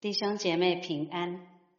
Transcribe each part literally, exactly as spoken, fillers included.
弟兄姐妹平安。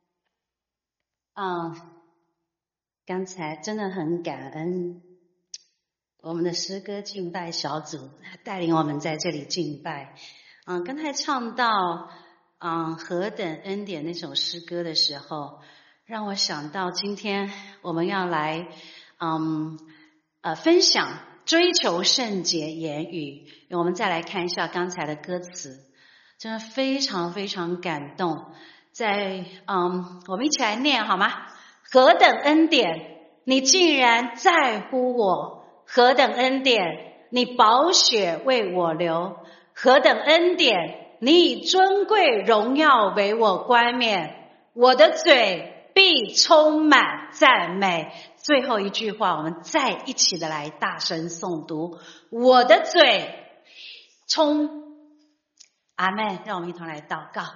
嗯，刚才真的很感恩我们的诗歌敬拜小组带领我们在这里敬拜。嗯，刚才唱到嗯何等恩典那首诗歌的时候，让我想到今天我们要来嗯呃分享追求圣洁言语。我们再来看一下刚才的歌词，真的非常非常感动。在嗯，我们一起来念好吗？何等恩典，你竟然在乎我；何等恩典，你宝血为我流；何等恩典，你以尊贵荣耀为我冠冕。我的嘴必充满赞美。最后一句话，我们再一起的来大声诵读：我的嘴充。阿们，让我们一同来祷告。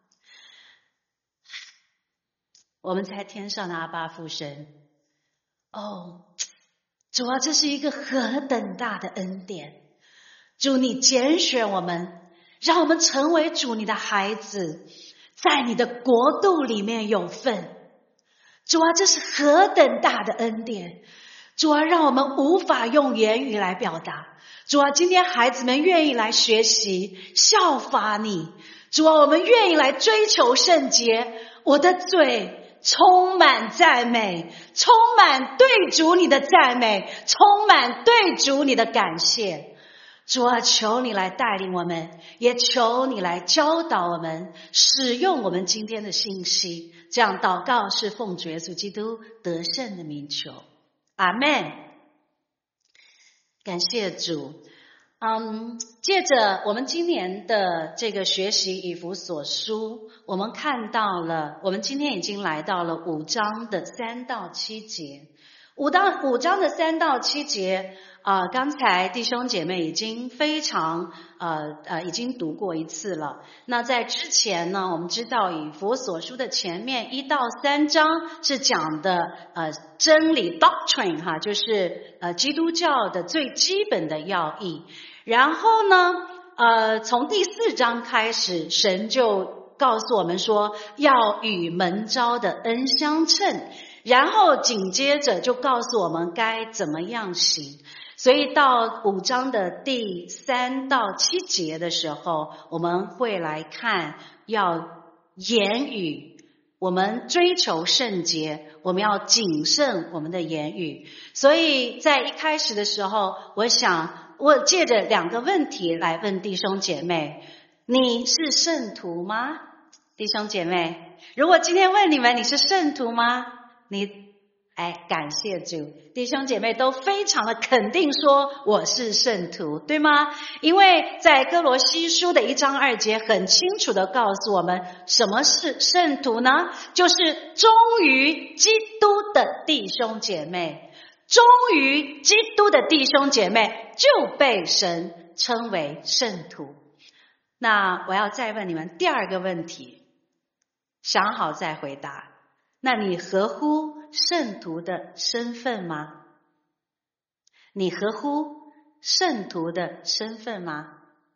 我们在天上的阿爸父神，哦，主啊，这是一个何等大的恩典！主，你拣选我们，让我们成为主你的孩子，在你的国度里面有份。主啊，这是何等大的恩典！主啊，让我们无法用言语来表达。主啊，今天孩子们愿意来学习效法你。主啊，我们愿意来追求圣洁。我的嘴充满赞美，充满对主你的赞美，充满对主你的感谢。主啊，求你来带领我们，也求你来教导我们，使用我们今天的信息。这样祷告是奉主耶稣基督得胜的名求，阿们。感谢主。嗯，借着我们今年的这个学习以弗所书，我们看到了，我们今天已经来到了五章的三到七节。五章五章的三到七节，啊、呃，刚才弟兄姐妹已经非常呃呃已经读过一次了。那在之前呢，我们知道以弗所书的前面一到三章是讲的呃真理 doctrine 哈，就是呃基督教的最基本的要义。然后呢，呃，从第四章开始，神就告诉我们说，要与蒙召的恩相称。然后紧接着就告诉我们该怎么样行。所以到五章的第三到七节的时候，我们会来看要言语，我们追求圣洁，我们要谨慎我们的言语。所以在一开始的时候，我想我借着两个问题来问弟兄姐妹：你是圣徒吗？弟兄姐妹，如果今天问你们你是圣徒吗？你哎，感谢主，弟兄姐妹都非常的肯定说我是圣徒，对吗？因为在哥罗西书的一章二节很清楚的告诉我们，什么是圣徒呢？就是忠于基督的弟兄姐妹，忠于基督的弟兄姐妹就被神称为圣徒。那我要再问你们第二个问题，想好再回答。那你合乎圣徒的身份吗？你合乎圣徒的身份吗？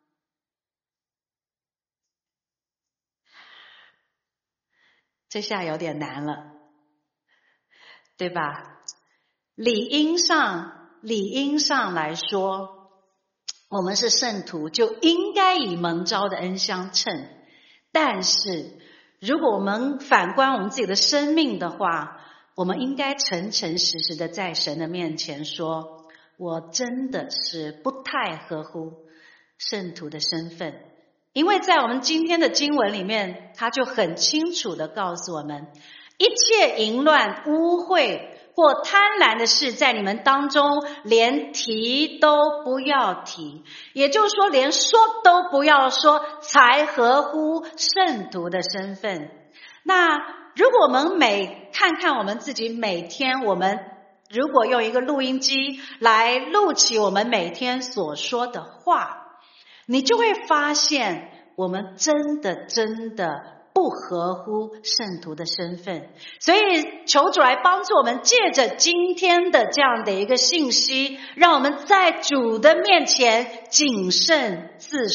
这下有点难了，对吧？理应上，理应上来说，我们是圣徒，就应该以蒙召的恩相称。但是如果我们反观我们自己的生命的话，我们应该诚诚实实的在神的面前说，我真的是不太合乎圣徒的身份。因为在我们今天的经文里面，他就很清楚的告诉我们，一切淫乱、污秽或贪婪的事在你们当中连提都不要提，也就是说连说都不要说，才合乎圣徒的身份。那如果我们每看看我们自己每天，我们如果用一个录音机来录起我们每天所说的话，你就会发现我们真的真的不合乎圣徒的身份。所以求主来帮助我们，借着今天的这样的一个信息，让我们在主的面前谨慎自守，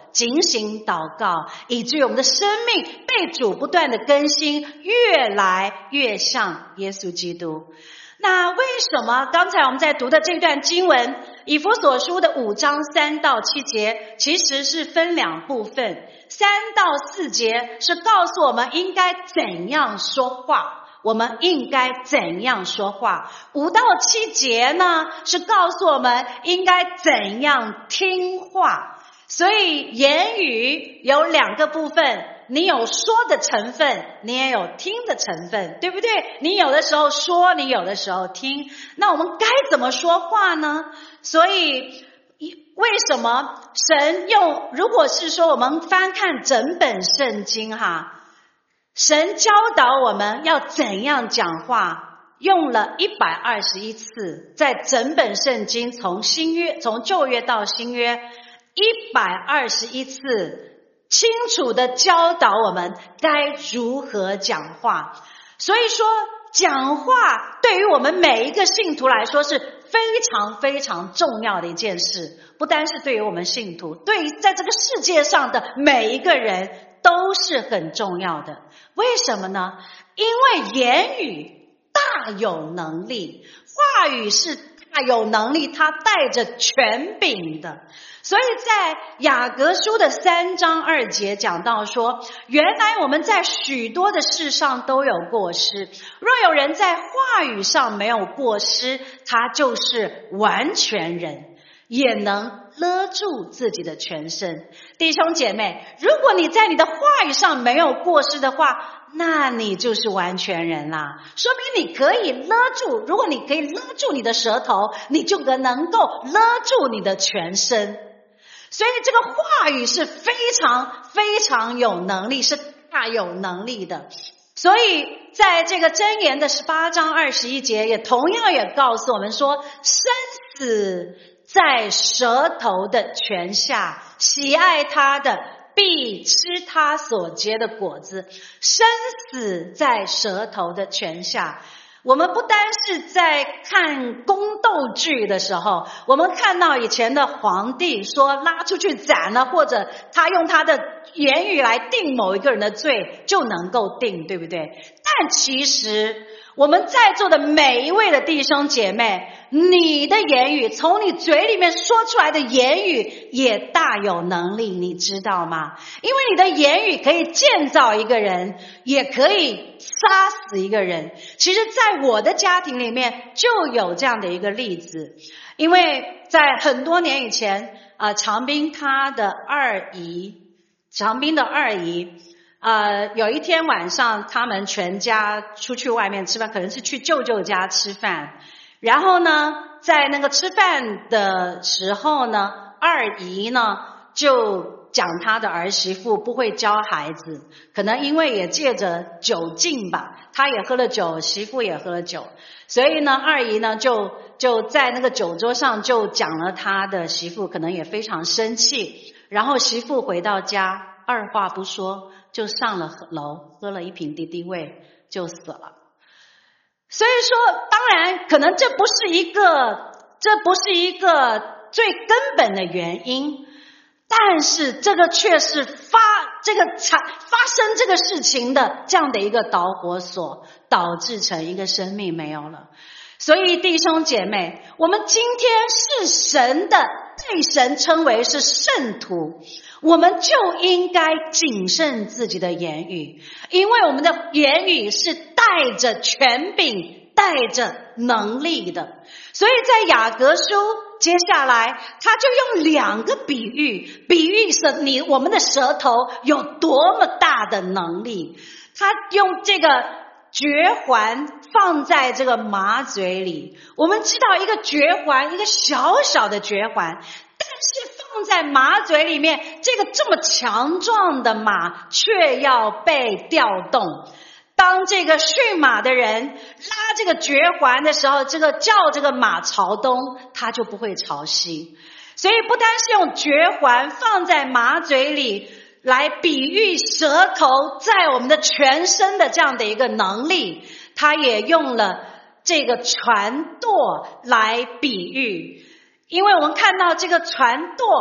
警醒祷告，以至于我们的生命被主不断的更新，越来越像耶稣基督。那为什么刚才我们在读的这段经文以弗所书的五章三到七节其实是分两部分，三到四节是告诉我们应该怎样说话，我们应该怎样说话，五到七节呢是告诉我们应该怎样听话。所以言语有两个部分，你有说的成分，你也有听的成分，对不对？你有的时候说，你有的时候听。那我们该怎么说话呢？所以为什么神用，如果是说我们翻看整本圣经哈，神教导我们要怎样讲话，用了一百二十一次，在整本圣经从新约，从旧约到新约一百二十一次清楚的教导我们该如何讲话。所以说讲话对于我们每一个信徒来说是非常非常重要的一件事，不单是对于我们信徒，对于在这个世界上的每一个人都是很重要的。为什么呢？因为言语大有能力，话语是大有能力，它带着权柄的。所以在雅各书的三章二节讲到说，原来我们在许多的事上都有过失，若有人在话语上没有过失，他就是完全人，也能勒住自己的全身。弟兄姐妹，如果你在你的话语上没有过失的话，那你就是完全人啦，说明你可以勒住，如果你可以勒住你的舌头，你就能够勒住你的全身。所以这个话语是非常非常有能力，是大有能力的。所以在这个箴言的十八章二十一节也同样也告诉我们说，生死在舌头的泉下，喜爱它的必吃它所结的果子。生死在舌头的泉下。我们不单是在看宫斗剧的时候，我们看到以前的皇帝说拉出去斩了，或者他用他的言语来定某一个人的罪就能够定，对不对？但其实我们在座的每一位的弟兄姐妹，你的言语，从你嘴里面说出来的言语也大有能力，你知道吗？因为你的言语可以建造一个人，也可以杀死一个人。其实在我的家庭里面就有这样的一个例子，因为在很多年以前呃，长斌他的二姨长斌的二姨呃，有一天晚上他们全家出去外面吃饭，可能是去舅舅家吃饭，然后呢在那个吃饭的时候呢，二姨呢就讲他的儿媳妇不会教孩子，可能因为也借着酒劲吧，他也喝了酒，媳妇也喝了酒，所以呢二姨呢就就在那个酒桌上就讲了他的媳妇，可能也非常生气，然后媳妇回到家二话不说就上了楼，喝了一瓶敌敌畏就死了。所以说当然可能这不是一个这不是一个最根本的原因，但是这个却是发这个产发生这个事情的这样的一个导火索，导致成一个生命没有了。所以弟兄姐妹，我们今天是神的，被神称为是圣徒，我们就应该谨慎自己的言语，因为我们的言语是带着权柄，带着能力的。所以在雅各书接下来他就用两个比喻，比喻舌你我们的舌头有多么大的能力。他用这个绝环放在这个马嘴里，我们知道一个绝环，一个小小的绝环，但是放在马嘴里面，这个这么强壮的马却要被调动。当这个驯马的人拉这个绝环的时候，这个叫这个马朝东，它就不会朝西。所以不单是用绝环放在马嘴里来比喻舌头在我们的全身的这样的一个能力，他也用了这个船舵来比喻。因为我们看到这个船舵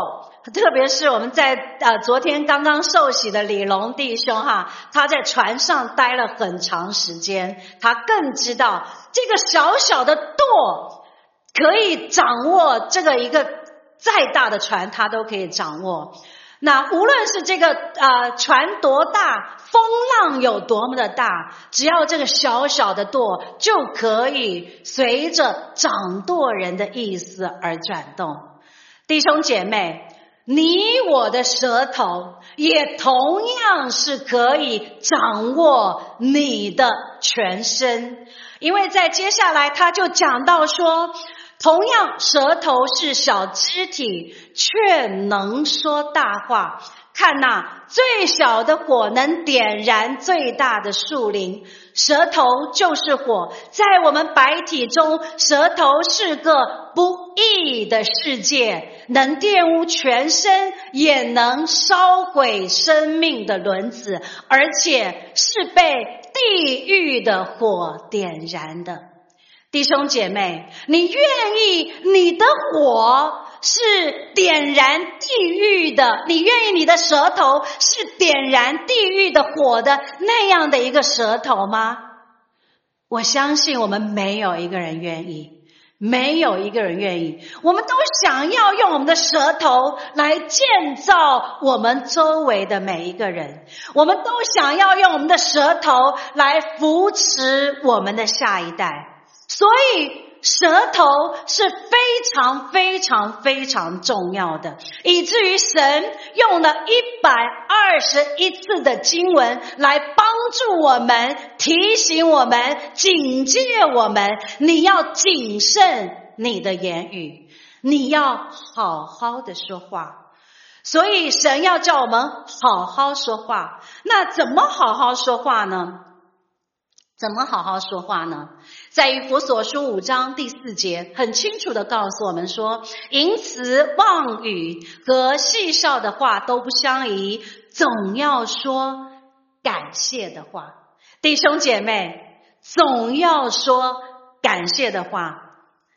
特别是我们在呃昨天刚刚受洗的李龙弟兄哈，他在船上待了很长时间，他更知道这个小小的舵可以掌握这个一个再大的船，他都可以掌握。那无论是这个呃船多大，风浪有多么的大，只要这个小小的舵就可以随着掌舵人的意思而转动。弟兄姐妹，你我的舌头也同样是可以掌握你的全身，因为在接下来他就讲到说，同样舌头是小肢体，却能说大话。看哪，最小的火能点燃最大的树林，舌头就是火。在我们百体中，舌头是个不义的世界，能玷污全身，也能烧毁生命的轮子，而且是被地狱的火点燃的。弟兄姐妹，你愿意你的火是点燃地狱的，你愿意你的舌头是点燃地狱的火的那样的一个舌头吗？我相信我们没有一个人愿意，没有一个人愿意。我们都想要用我们的舌头来建造我们周围的每一个人，我们都想要用我们的舌头来扶持我们的下一代。所以舌头是非常非常非常重要的，以至于神用了一百二十一次的经文来帮助我们，提醒我们，警戒我们，你要谨慎你的言语，你要好好的说话。所以神要叫我们好好说话。那怎么好好说话呢？怎么好好说话呢？在以弗所书五章第四节很清楚地告诉我们说，淫词妄语和戏笑的话都不相宜，总要说感谢的话。弟兄姐妹，总要说感谢的话，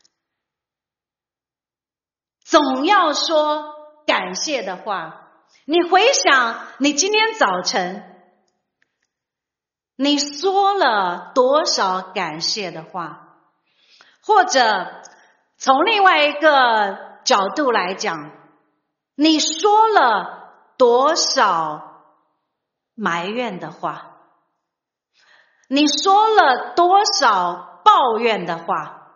总要说感谢的话。你回想你今天早晨你说了多少感谢的话？或者从另外一个角度来讲，你说了多少埋怨的话？你说了多少抱怨的话？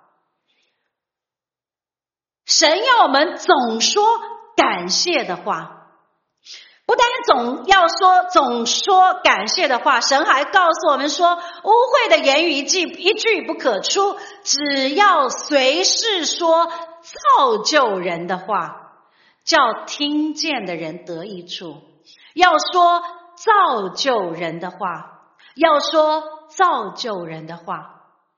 神要我们总说感谢的话。不单总要说总说感谢的话，神还告诉我们说，污秽的言语一句一句不可出，只要随时说造就人的话，叫听见的人得益处。要说造就人的话，要说造就人的话。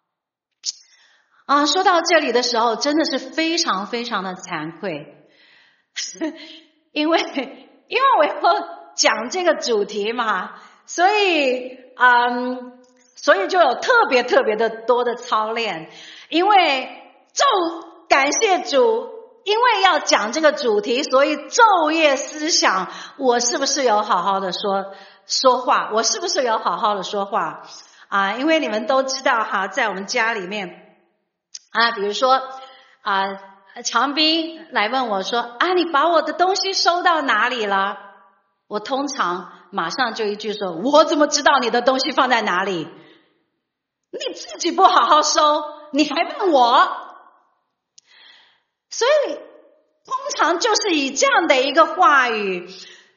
啊，说到这里的时候，真的是非常非常的惭愧，因为因为我要讲这个主题嘛，所以嗯，所以就有特别特别的多的操练。因为昼感谢主，因为要讲这个主题，所以昼夜思想，我是不是有好好的说说话？我是不是有好好的说话啊？因为你们都知道哈，在我们家里面啊，比如说啊。长斌来问我说，啊，你把我的东西收到哪里了？我通常马上就一句说，我怎么知道你的东西放在哪里？你自己不好好收，你还问我？所以通常就是以这样的一个话语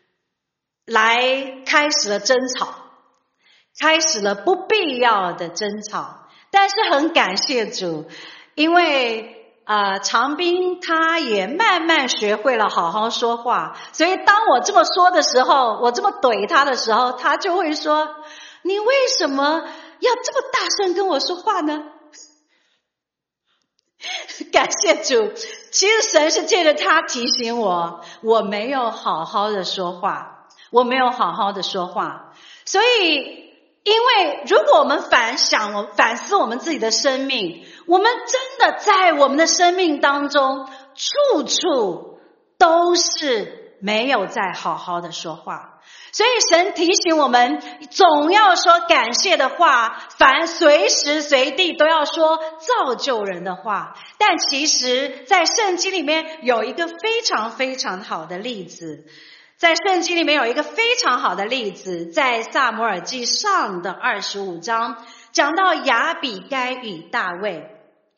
来开始了争吵，开始了不必要的争吵。但是很感谢主，因为呃，长斌他也慢慢学会了好好说话，所以当我这么说的时候，我这么怼他的时候，他就会说，你为什么要这么大声跟我说话呢？感谢主，其实神是借着他提醒我，我没有好好的说话，我没有好好的说话。所以因为如果我们反想我反思我们自己的生命，我们真的在我们的生命当中处处都是没有再好好的说话。所以神提醒我们，总要说感谢的话，凡随时随地都要说造就人的话。但其实在圣经里面有一个非常非常好的例子，在圣经里面有一个非常好的例子，在撒母耳记上的二十五章讲到亚比该与大卫。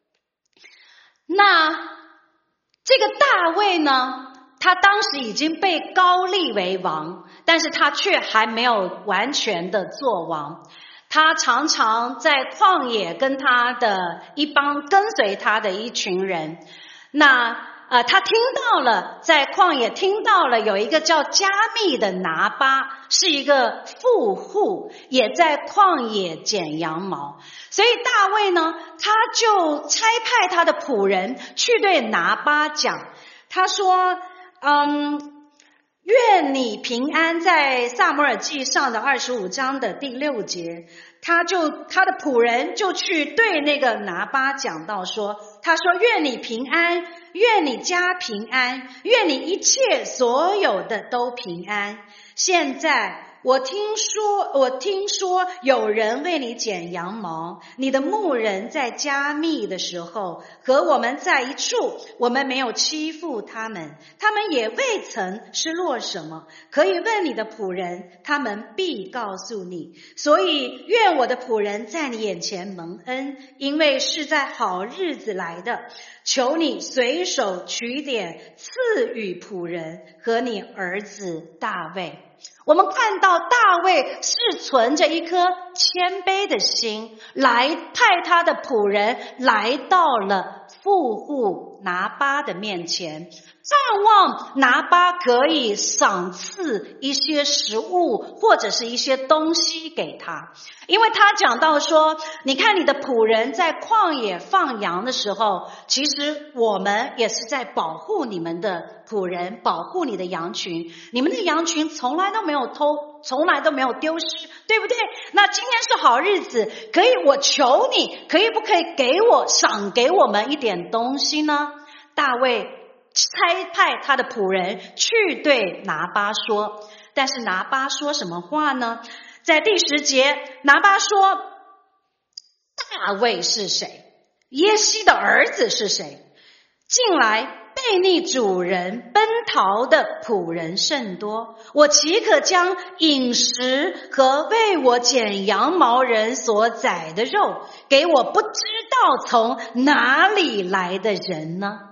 那这个大卫呢，他当时已经被膏立为王，但是他却还没有完全的做王。他常常在旷野跟他的一帮跟随他的一群人，那呃，他听到了，在旷野听到了有一个叫加密的拿巴，是一个富户，也在旷野剪羊毛。所以大卫呢，他就差派他的仆人去对拿巴讲，他说嗯，愿你平安。在撒母耳记上的二十五章的第六节，他就他的仆人就去对那个拿巴讲到说，他说愿你平安，愿你家平安，愿你一切所有的都平安。现在我听说我听说有人为你剪羊毛，你的牧人在加密的时候和我们在一处，我们没有欺负他们，他们也未曾失落什么，可以问你的仆人，他们必告诉你。所以愿我的仆人在你眼前蒙恩，因为是在好日子来的，求你随手取点赐予仆人和你儿子大卫。我们看到大卫是存着一颗谦卑的心，来派他的仆人来到了富户拿巴的面前，盼望拿巴可以赏赐一些食物或者是一些东西给他。因为他讲到说，你看你的仆人在旷野放羊的时候，其实我们也是在保护你们的仆人，保护你的羊群，你们的羊群从来都没有偷，从来都没有丢失，对不对？那今天是好日子，可以我求你，可以不可以给我赏给我们一点东西呢？大卫差派他的仆人去对拿巴说，但是拿巴说什么话呢？在第十节，拿巴说，大卫是谁？耶西的儿子是谁？近来悖逆主人奔逃的仆人甚多，我岂可将饮食和为我剪羊毛人所宰的肉给我不知道从哪里来的人呢？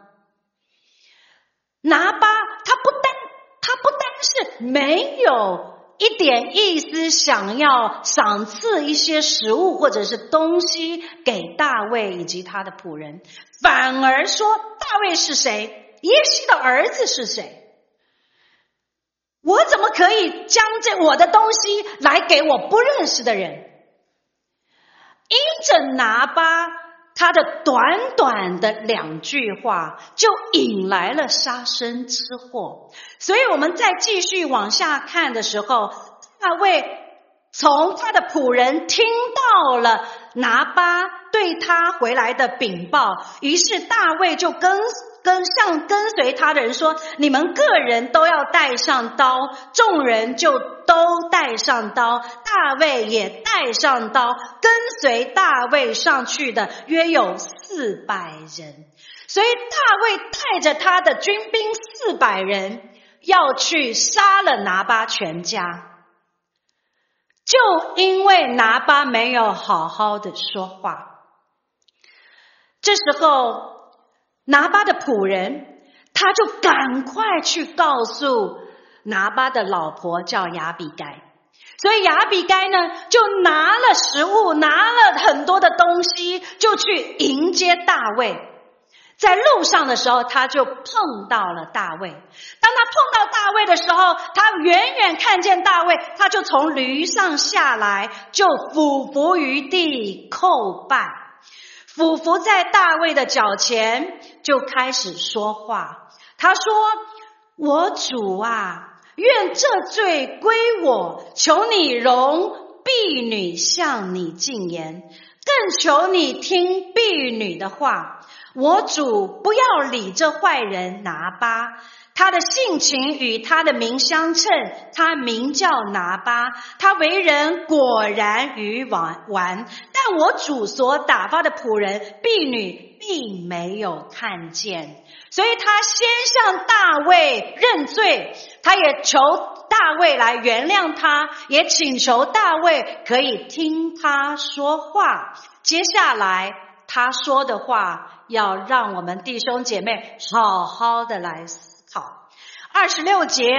拿巴他不单他不单是没有一点意思想要赏赐一些食物或者是东西给大卫以及他的仆人，反而说大卫是谁？耶西的儿子是谁？我怎么可以将这我的东西来给我不认识的人？因着拿巴他的短短的两句话就引来了杀身之祸。所以我们再继续往下看的时候，大卫从他的仆人听到了拿巴对他回来的禀报，于是大卫就跟跟向跟随他的人说，你们个人都要带上刀。众人就都带上刀，大卫也带上刀，跟随大卫上去的约有四百人。所以大卫带着他的军兵四百人要去杀了拿巴全家，就因为拿巴没有好好的说话。这时候拿巴的仆人他就赶快去告诉拿巴的老婆叫亚比该，所以亚比该呢就拿了食物，拿了很多的东西，就去迎接大卫。在路上的时候，他就碰到了大卫。当他碰到大卫的时候，他远远看见大卫，他就从驴上下来，就俯伏于地叩拜，俯伏在大卫的脚前，就开始说话。他说，我主啊，愿这罪归我，求你容婢女向你进言，更求你听婢女的话。我主不要理这坏人拿巴， 他的性情与他的名相称，他名叫拿巴，他为人果然愚顽，但我主所打发的仆人婢女并没有看见。所以他先向大卫认罪，他也求大卫来原谅他，也请求大卫可以听他说话。接下来他说的话要让我们弟兄姐妹好好的来思考。二十六节，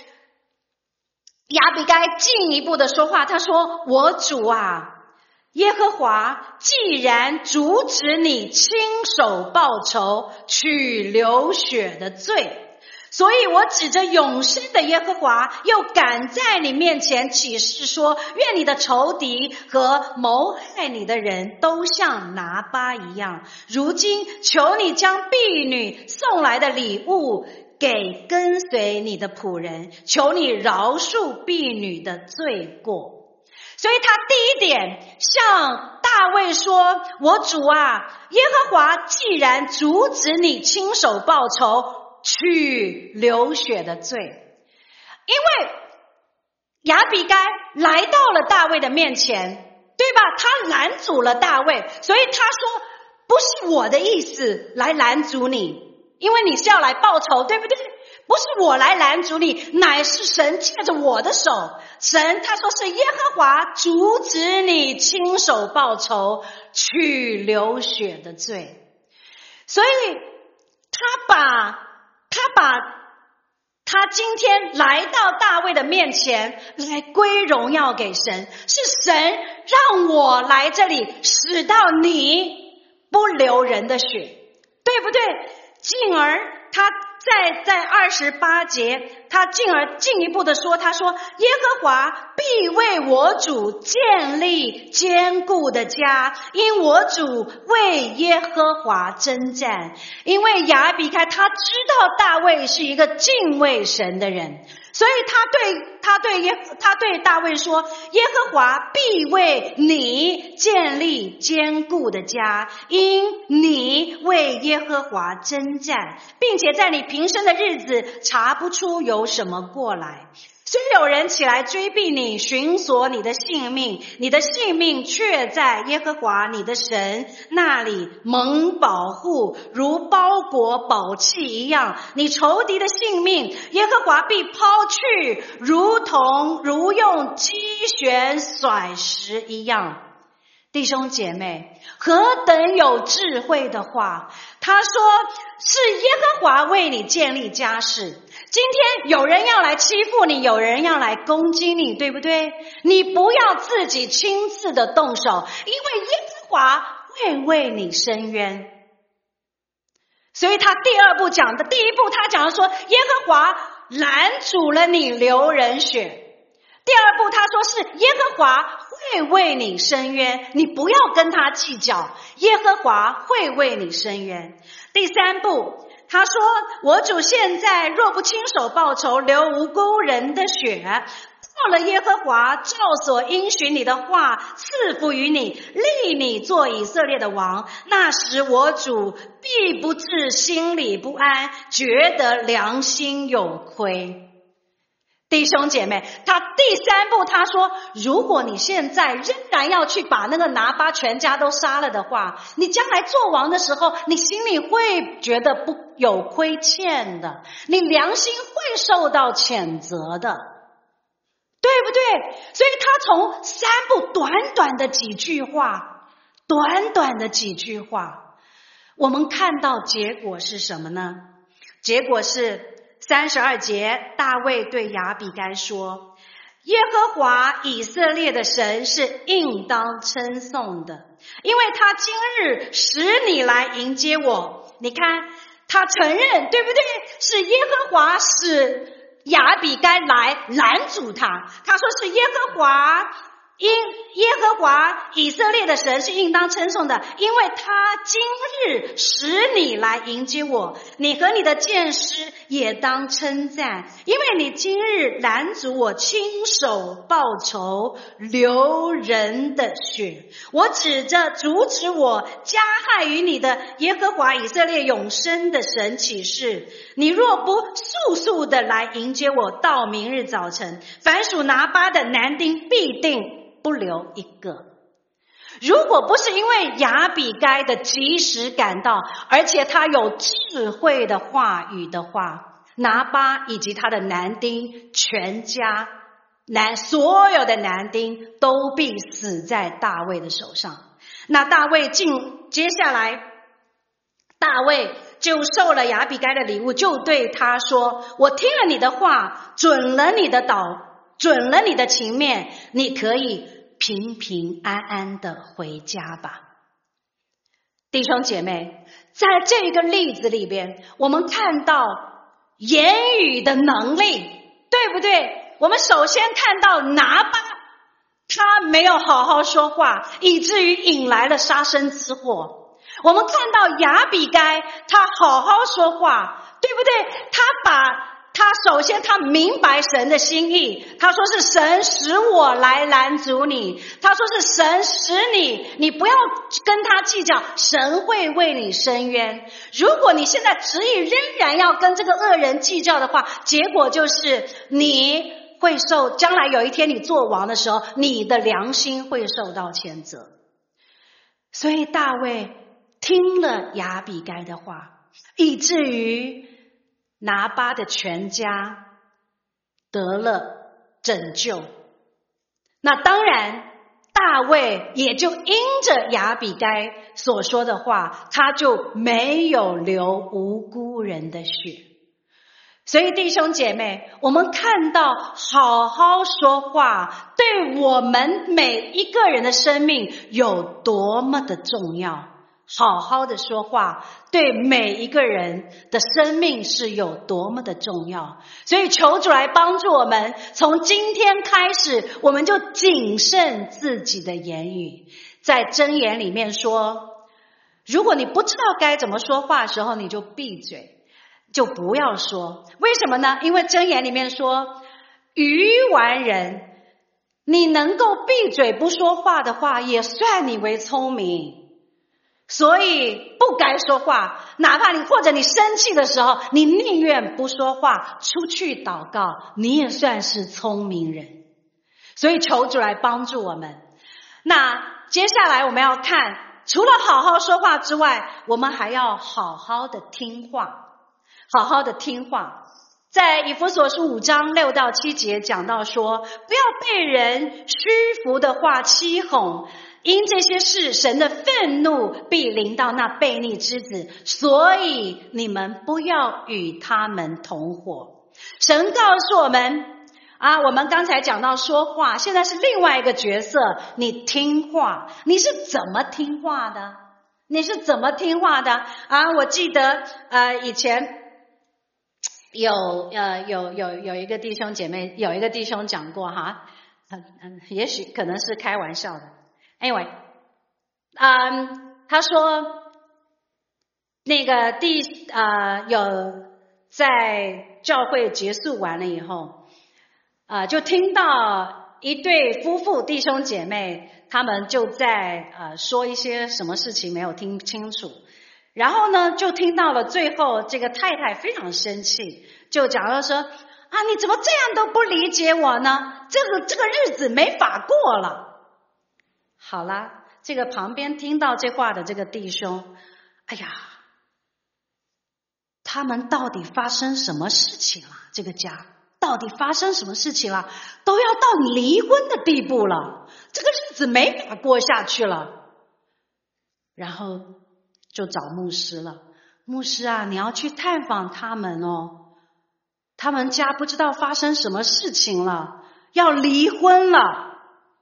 亚比该进一步的说话，他说：我主啊，耶和华既然阻止你亲手报仇，取流血的罪，所以我指着永生的耶和华，又敢在你面前起誓说，愿你的仇敌和谋害你的人都像拿巴一样。如今求你将婢女送来的礼物给跟随你的仆人，求你饶恕婢女的罪过。所以他第一点向大卫说：我主啊，耶和华既然阻止你亲手报仇，取流血的罪。因为亚比该来到了大卫的面前，对吧？他拦阻了大卫，所以他说：不是我的意思来拦阻你，因为你是要来报仇，对不对？不是我来拦阻你，乃是神借着我的手。神他说是耶和华阻止你亲手报仇，取流血的罪。所以他把他把他今天来到大卫的面前来归荣耀给神，是神让我来这里，使到你不流人的血，对不对？进而他在在二十八节，他进而进一步的说，他说：耶和华必为我主建立坚固的家，因我主为耶和华征战。因为亚比该他知道大卫是一个敬畏神的人，所以他对他对耶他对大卫说：耶和华必为你建立坚固的家，因你为耶和华征战，并且在你平生的日子查不出有什么过来。虽有人起来追逼你，寻索你的性命，你的性命却在耶和华你的神那里蒙保护，如包裹宝器一样。你仇敌的性命，耶和华必抛去，如同如用机旋甩石一样。弟兄姐妹，何等有智慧的话！他说是耶和华为你建立家室。今天有人要来欺负你，有人要来攻击你，对不对？你不要自己亲自的动手，因为耶和华会为你伸冤。所以他第二步讲的，第一步他讲的说，耶和华拦阻了你流人血。第二步他说是耶和华会为你伸冤，你不要跟他计较，耶和华会为你伸冤。第三步他说，我主现在若不亲手报仇，流无辜人的血，到了耶和华照所应许你的话赐福于你，立你做以色列的王，那时我主必不致心里不安，觉得良心有亏。弟兄姐妹，他第三步他说，如果你现在仍然要去把那个拿巴全家都杀了的话，你将来做王的时候，你心里会觉得不有亏欠的，你良心会受到谴责的，对不对？所以他从三步短短的几句话，短短的几句话，我们看到结果是什么呢？结果是三十二节，大卫对亚比该说，耶和华以色列的神是应当称颂的，因为他今日使你来迎接我。你看他承认，对不对？是耶和华使亚比该来拦阻他，他说是耶和华因耶和和华以色列的神是应当称颂的，因为他今日使你来迎接我，你和你的剑师也当称赞，因为你今日拦阻我亲手报仇流人的血。我指着阻止我加害于你的耶和华以色列永生的神起誓，你若不速速的来迎接我，到明日早晨，凡属拿巴的男丁必定不留一个。如果不是因为亚比该的及时赶到，而且他有智慧的话语的话，拿巴以及他的男丁全家男所有的男丁都必死在大卫的手上。那大卫进接下来大卫就受了亚比该的礼物，就对他说，我听了你的话，准了你的祷，准了你的情面，你可以平平安安的回家吧。弟兄姐妹，在这个例子里边，我们看到言语的能力，对不对？我们首先看到拿巴他没有好好说话，以至于引来了杀身之祸。我们看到亚比该他好好说话，对不对？他把他首先他明白神的心意，他说是神使我来拦阻你，他说是神使你，你不要跟他计较，神会为你伸冤。如果你现在执意仍然要跟这个恶人计较的话，结果就是你会受，将来有一天你做王的时候，你的良心会受到谴责。所以大卫听了亚比该的话，以至于拿巴的全家得了拯救。那当然大卫也就因着亚比该所说的话，他就没有流无辜人的血。所以弟兄姐妹，我们看到好好说话对我们每一个人的生命有多么的重要，好好的说话对每一个人的生命是有多么的重要。所以求主来帮助我们，从今天开始我们就谨慎自己的言语。在箴言里面说，如果你不知道该怎么说话的时候，你就闭嘴，就不要说。为什么呢？因为箴言里面说，愚顽人，你能够闭嘴不说话的话，也算你为聪明。所以不该说话，哪怕你或者你生气的时候，你宁愿不说话，出去祷告，你也算是聪明人。所以求主来帮助我们。那接下来我们要看，除了好好说话之外，我们还要好好的听话，好好的听话。在以弗所书五章六到七节讲到说，不要被人虚浮的话欺哄，因这些事神的愤怒必临到那悖逆之子，所以你们不要与他们同伙。神告诉我们啊，我们刚才讲到说话，现在是另外一个角色，你听话，你是怎么听话的？你是怎么听话的啊？我记得呃以前有呃有有有一个弟兄姐妹，有一个弟兄讲过哈，嗯嗯，也许可能是开玩笑的。Anyway， 嗯，他说那个第呃有在教会结束完了以后，呃就听到一对夫妇弟兄姐妹，他们就在呃说一些什么事情没有听清楚。然后呢，就听到了最后，这个太太非常生气，就讲到说啊，你怎么这样都不理解我呢？这个这个日子没法过了。好啦，这个旁边听到这话的这个弟兄，哎呀，他们到底发生什么事情了？这个家到底发生什么事情了？都要到离婚的地步了，这个日子没法过下去了。然后就找牧师了，牧师啊，你要去探访他们哦，他们家不知道发生什么事情了，要离婚了。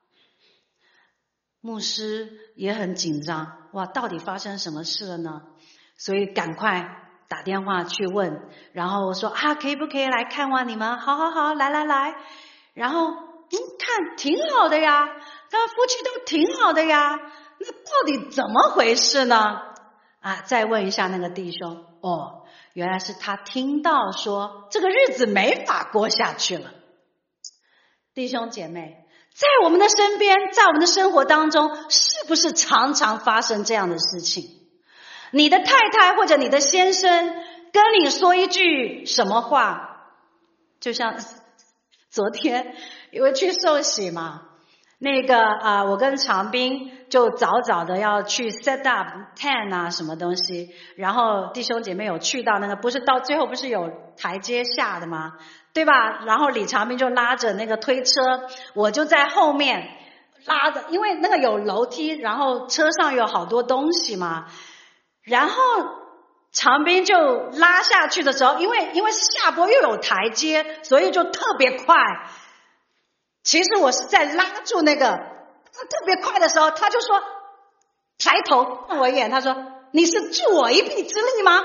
牧师也很紧张，哇，到底发生什么事了呢？所以赶快打电话去问，然后说啊，可以不可以来看望你们？好好好，来来来。然后嗯，看挺好的呀， 他们夫妻都挺好的呀，那到底怎么回事呢？啊，再问一下那个弟兄，哦，原来是他听到说这个日子没法过下去了。弟兄姐妹，在我们的身边，在我们的生活当中，是不是常常发生这样的事情？你的太太或者你的先生跟你说一句什么话，就像昨天因为去受洗嘛，那个啊、呃，我跟长斌就早早的要去 set up tent 啊什么东西，然后弟兄姐妹有去到那个，不是到最后不是有台阶下的吗？对吧？然后李长斌就拉着那个推车，我就在后面拉着，因为那个有楼梯，然后车上有好多东西嘛，然后长斌就拉下去的时候，因为因为下坡又有台阶，所以就特别快。其实我是在拉住那个特别快的时候，他就说抬头看我一眼，他说你是助我一臂之力吗？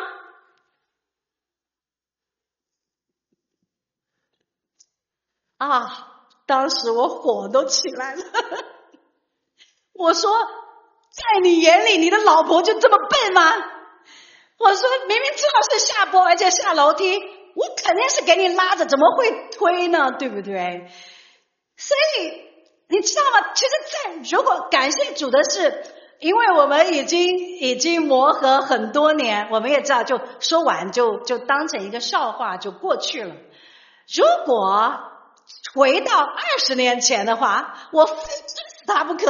啊，当时我火都起来了。我说在你眼里你的老婆就这么笨吗？我说明明知道是下坡而且下楼梯，我肯定是给你拉着，怎么会推呢？对不对？所以你知道吗？其实在如果感谢主的是，因为我们已经已经磨合很多年，我们也知道就说完就就当成一个笑话就过去了。如果回到二十年前的话，我非治死他不可。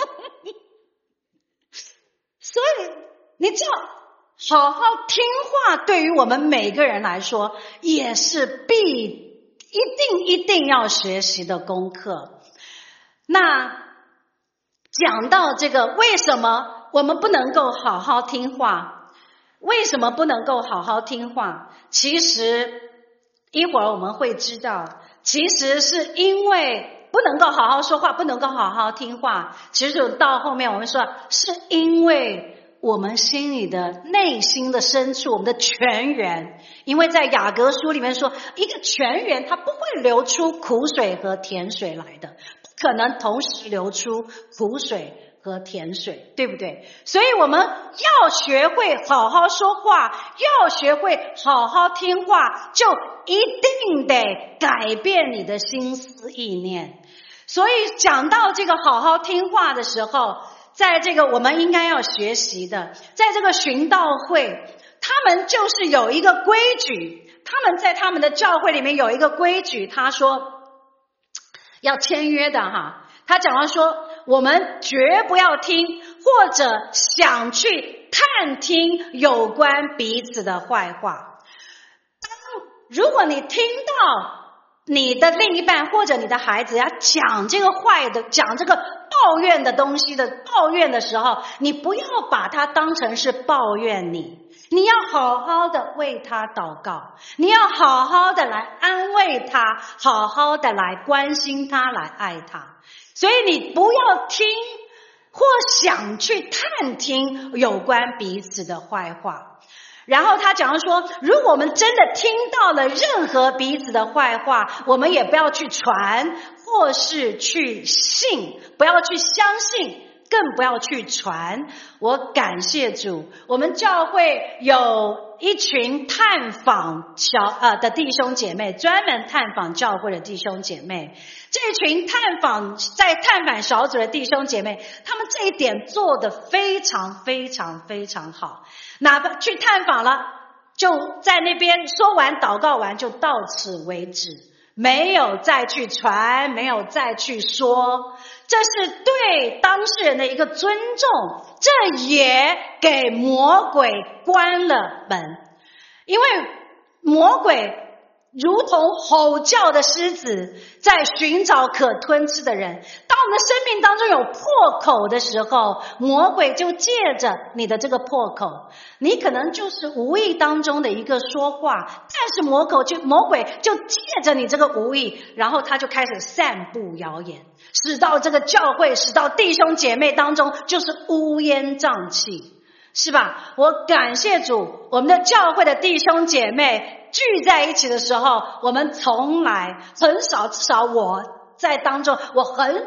所以你知道好好听话对于我们每个人来说也是必一定一定要学习的功课。那讲到这个，为什么我们不能够好好听话？为什么不能够好好听话？其实一会儿我们会知道，其实是因为不能够好好说话，不能够好好听话。其实到后面我们说，是因为我们心里的内心的深处，我们的泉源，因为在雅各书里面说，一个泉源它不会流出苦水和甜水来的，不可能同时流出苦水和甜水，对不对？所以我们要学会好好说话，要学会好好听话，就一定得改变你的心思意念。所以讲到这个好好听话的时候，在这个我们应该要学习的，在这个寻道会，他们就是有一个规矩，他们在他们的教会里面有一个规矩，他说要签约的哈。他讲到说，我们绝不要听或者想去探听有关彼此的坏话。如果你听到你的另一半或者你的孩子要讲这个坏的，讲这个抱怨的东西的抱怨的时候，你不要把它当成是抱怨你，你要好好的为他祷告，你要好好的来安慰他，好好的来关心他，来爱他。所以你不要听或想去探听有关彼此的坏话。然后他讲说，如果我们真的听到了任何彼此的坏话，我们也不要去传或是去信，不要去相信，更不要去传。我感谢主，我们教会有一群探访小呃的弟兄姐妹，专门探访教会的弟兄姐妹。这群探访在探访小组的弟兄姐妹，他们这一点做得非常非常非常好。哪怕去探访了，就在那边说完祷告完就到此为止，没有再去传，没有再去说，这是对当事人的一个尊重，这也给魔鬼关了门。因为魔鬼如同吼叫的狮子，在寻找可吞吃的人。当我们的生命当中有破口的时候，魔鬼就借着你的这个破口，你可能就是无意当中的一个说话，但是魔口就魔鬼就借着你这个无意，然后他就开始散布谣言，使到这个教会，使到弟兄姐妹当中就是乌烟瘴气，是吧？我感谢主，我们的教会的弟兄姐妹聚在一起的时候，我们从来很少，至少我在当中，我很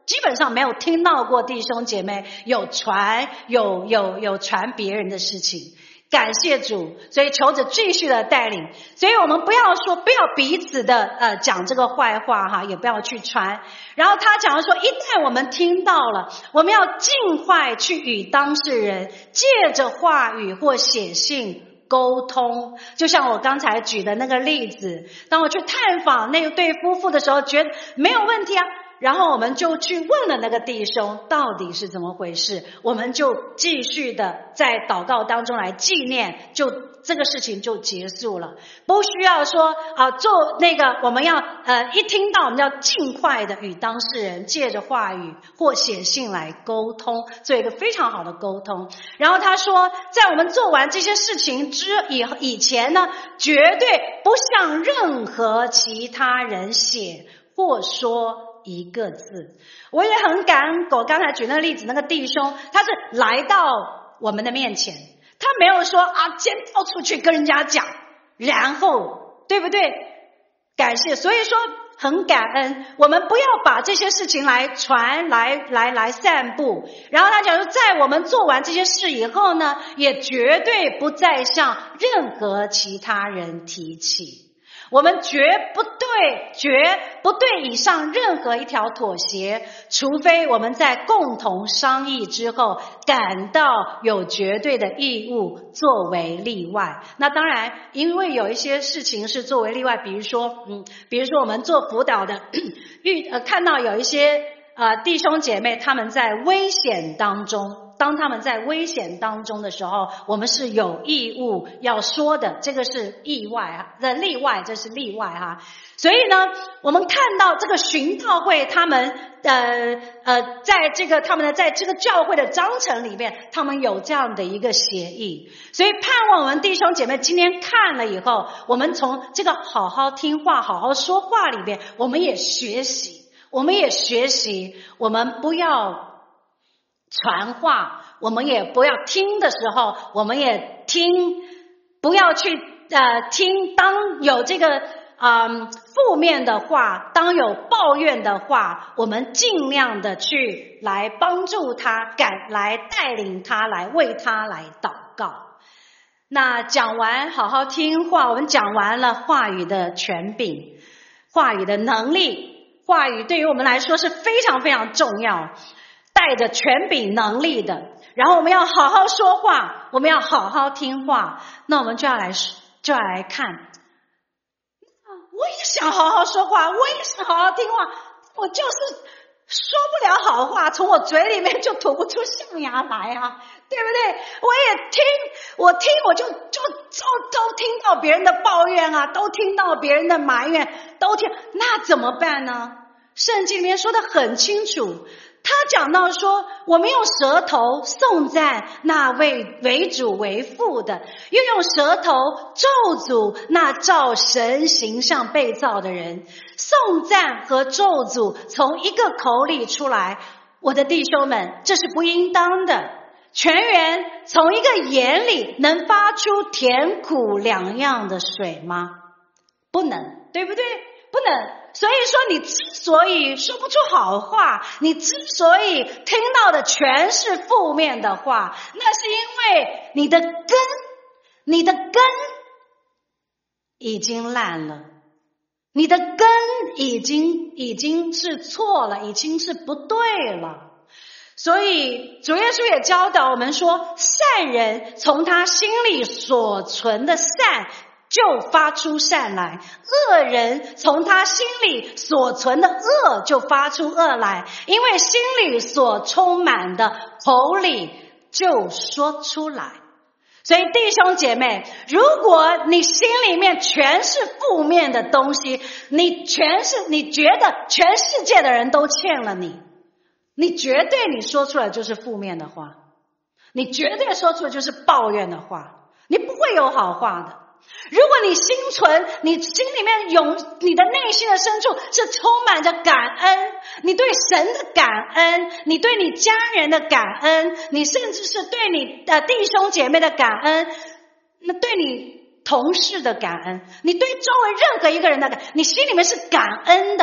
基本上没有听到过弟兄姐妹有传有有有传别人的事情。感谢主，所以求着继续的带领。所以我们不要说，不要彼此的呃讲这个坏话哈，也不要去传。然后他讲说，一旦我们听到了，我们要尽快去与当事人借着话语或写信沟通。就像我刚才举的那个例子，当我去探访那对夫妇的时候，觉得没有问题啊。然后我们就去问了那个弟兄到底是怎么回事，我们就继续的在祷告当中来纪念，就这个事情就结束了。不需要说啊，做那个我们要呃一听到我们要尽快的与当事人借着话语或写信来沟通，做一个非常好的沟通。然后他说，在我们做完这些事情之以以前呢，绝对不向任何其他人写或说一个字。我也很感恩我刚才举那个例子，那个弟兄他是来到我们的面前，他没有说啊先到处去跟人家讲，然后对不对？感谢，所以说很感恩，我们不要把这些事情来传来来来散布。然后他讲说，在我们做完这些事以后呢，也绝对不再向任何其他人提起。我们绝不对绝不对以上任何一条妥协，除非我们在共同商议之后感到有绝对的义务作为例外。那当然因为有一些事情是作为例外，比如说嗯，比如说我们做辅导的遇呃看到有一些呃弟兄姐妹他们在危险当中，当他们在危险当中的时候，我们是有义务要说的，这个是意外啊，这例外，这是例外哈。所以呢，我们看到这个寻道会，他们呃呃，在这个他们的在这个教会的章程里面，他们有这样的一个协议。所以盼望我们弟兄姐妹今天看了以后，我们从这个好好听话、好好说话里面，我们也学习，我们也学习，我们不要传话，我们也不要听的时候，我们也听，不要去呃听。当有这个嗯负面的话，当有抱怨的话，我们尽量的去来帮助他，赶来带领他，来为他来祷告。那讲完好好听话，我们讲完了话语的权柄，话语的能力，话语对于我们来说是非常非常重要，带着权柄能力的。然后我们要好好说话，我们要好好听话。那我们就要来就要来看，我也想好好说话，我也想好好听话，我就是说不了好话，从我嘴里面就吐不出象牙来啊，对不对？我也听，我听我就就就都听到别人的抱怨啊，都听到别人的埋怨，都听，那怎么办呢？圣经里面说得很清楚，他讲到说，我们用舌头颂赞那位为主为父的，又用舌头咒诅那照神形象被造的人。颂赞和咒诅从一个口里出来，我的弟兄们，这是不应当的。泉源从一个眼里能发出甜苦两样的水吗？不能，对不对？不能。所以说你之所以说不出好话，你之所以听到的全是负面的话，那是因为你的根你的根已经烂了，你的根已经已经是错了，已经是不对了。所以主耶稣也教导我们说，善人从他心里所存的善就发出善来，恶人从他心里所存的恶就发出恶来，因为心里所充满的，口里就说出来。所以弟兄姐妹，如果你心里面全是负面的东西，你全是你觉得全世界的人都欠了你，你绝对你说出来就是负面的话，你绝对说出来就是抱怨的话，你不会有好话的。如果你心存，你心里面有你的内心的深处是充满着感恩，你对神的感恩，你对你家人的感恩，你甚至是对你的弟兄姐妹的感恩，那对你同事的感恩，你对周围任何一个人的感恩，你心里面是感恩的，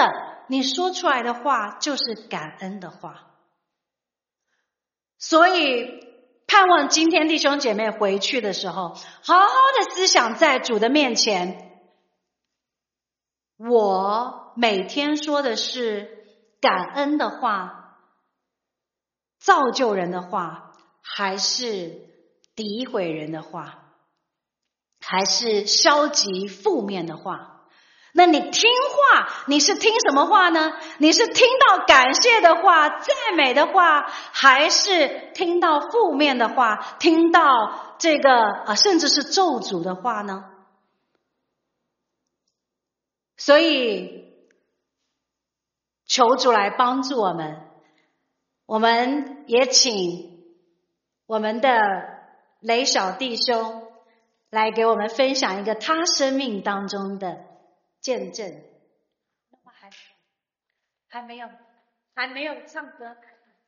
你说出来的话就是感恩的话。所以盼望今天弟兄姐妹回去的时候，好好的思想在主的面前，我每天说的是感恩的话，造就人的话，还是诋毁人的话，还是消极负面的话？那你听话，你是听什么话呢？你是听到感谢的话、赞美的话，还是听到负面的话，听到这个啊，甚至是咒诅的话呢？所以求主来帮助我们，我们也请我们的雷小弟兄来给我们分享一个他生命当中的见证。还还没有，还没有唱歌。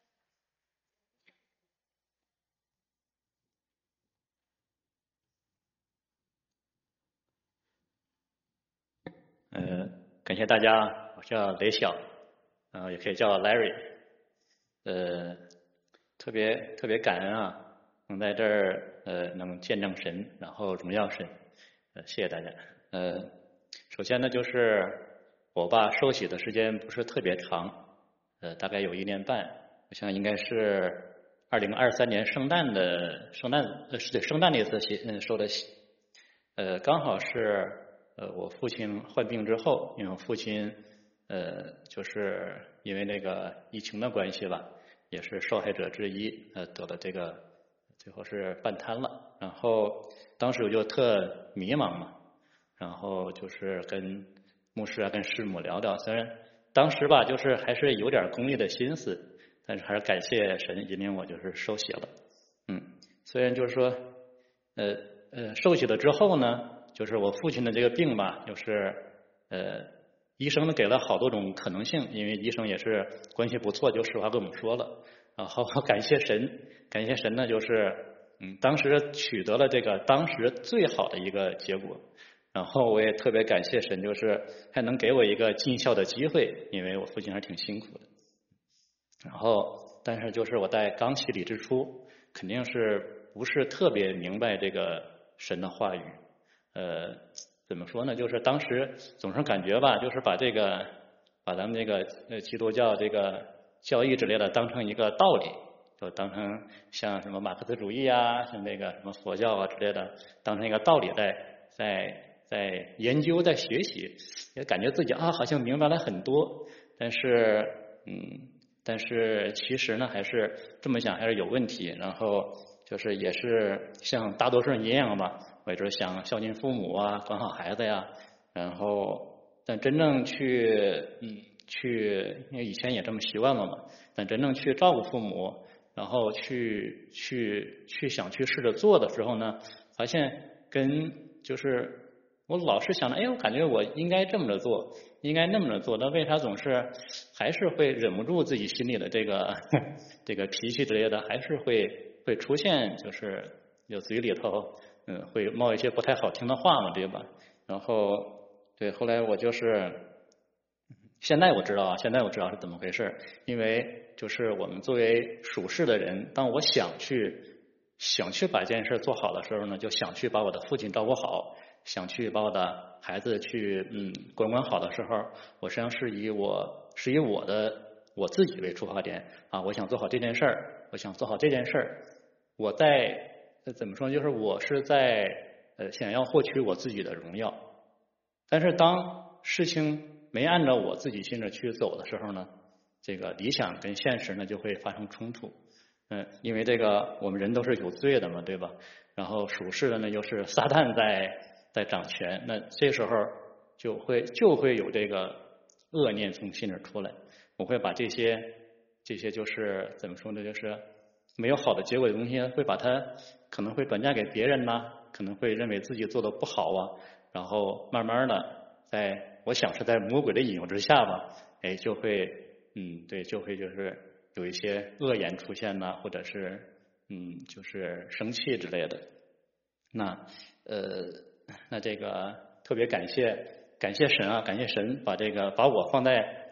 呃，感谢大家，我叫雷晓，呃，也可以叫 Larry， 呃，特别特别感恩啊，能在这儿呃能见证神，然后荣耀神，呃，谢谢大家。呃，首先呢，就是我爸受洗的时间不是特别长，呃，大概有一年半，我想应该是二零二三年圣诞的圣诞呃是对圣诞那次洗嗯受的洗，呃，刚好是。呃，我父亲患病之后，因为我父亲呃，就是因为那个疫情的关系吧，也是受害者之一，呃，得了这个，最后是半瘫了。然后当时我就特迷茫嘛，然后就是跟牧师啊、跟师母聊聊，虽然当时吧，就是还是有点功利的心思，但是还是感谢神引领我，就是受洗了。嗯，虽然就是说，呃呃，受洗了之后呢。就是我父亲的这个病吧，就是呃，医生呢给了好多种可能性，因为医生也是关系不错，就实话跟我们说了。然后感谢神，感谢神呢，就是嗯，当时取得了这个当时最好的一个结果。然后我也特别感谢神，就是还能给我一个尽孝的机会，因为我父亲还挺辛苦的。然后，但是就是我在刚洗礼之初，肯定是不是特别明白这个神的话语。呃，怎么说呢？就是当时总是感觉吧，就是把这个把咱们这个呃基督教这个教义之类的当成一个道理，就当成像什么马克思主义啊，像这个什么佛教啊之类的，当成一个道理在在在研究，在学习，也感觉自己啊好像明白了很多，但是嗯，但是其实呢，还是这么想还是有问题。然后就是也是像大多数人一样吧。我一直想孝敬父母啊，管好孩子呀，然后但真正去嗯去，因为以前也这么习惯了嘛，但真正去照顾父母，然后去去去想去试着做的时候呢，发现跟就是我老是想着，哎，我感觉我应该这么着做，应该那么着做，但为啥总是还是会忍不住自己心里的这个这个脾气之类的，还是会会出现，就是有嘴里头。嗯，会冒一些不太好听的话嘛，对吧？然后，对，后来我就是，现在我知道啊，现在我知道是怎么回事，因为就是我们作为属世的人，当我想去想去把这件事做好的时候呢，就想去把我的父亲照顾好，想去把我的孩子去嗯管管好的时候，我实际上是以我是以我的我自己为出发点啊，我想做好这件事儿，我想做好这件事儿，我在。怎么说？就是我是在呃想要获取我自己的荣耀，但是当事情没按照我自己心着去走的时候呢，这个理想跟现实呢就会发生冲突。嗯，因为这个我们人都是有罪的嘛，对吧？然后属世的呢又是撒旦在在掌权，那这时候就会就会有这个恶念从心里出来。我会把这些这些就是怎么说呢？就是没有好的结果的东西，会把它可能会转嫁给别人呐，可能会认为自己做的不好啊，然后慢慢的，在我想是在魔鬼的引诱之下吧，哎，就会嗯，对，就会就是有一些恶言出现呐，或者是嗯，就是生气之类的。那呃，那这个特别感谢感谢神啊，感谢神把这个把我放在